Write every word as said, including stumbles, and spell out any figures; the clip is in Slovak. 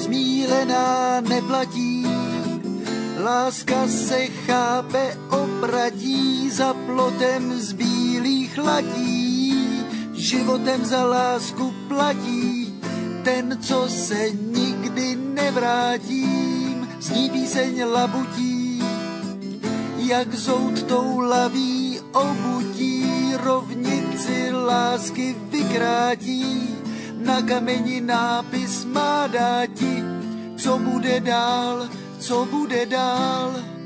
smílená neplatí. Láska se chápe opratí, za plotem z bílých latí. Životem za lásku platí, ten, co se nikdy nevrátím. Zní píseň labutí, jak zout tou laví obutí, rovnici lásky vykrátí. Na kameni nápis má dáti, co bude dál, co bude dál.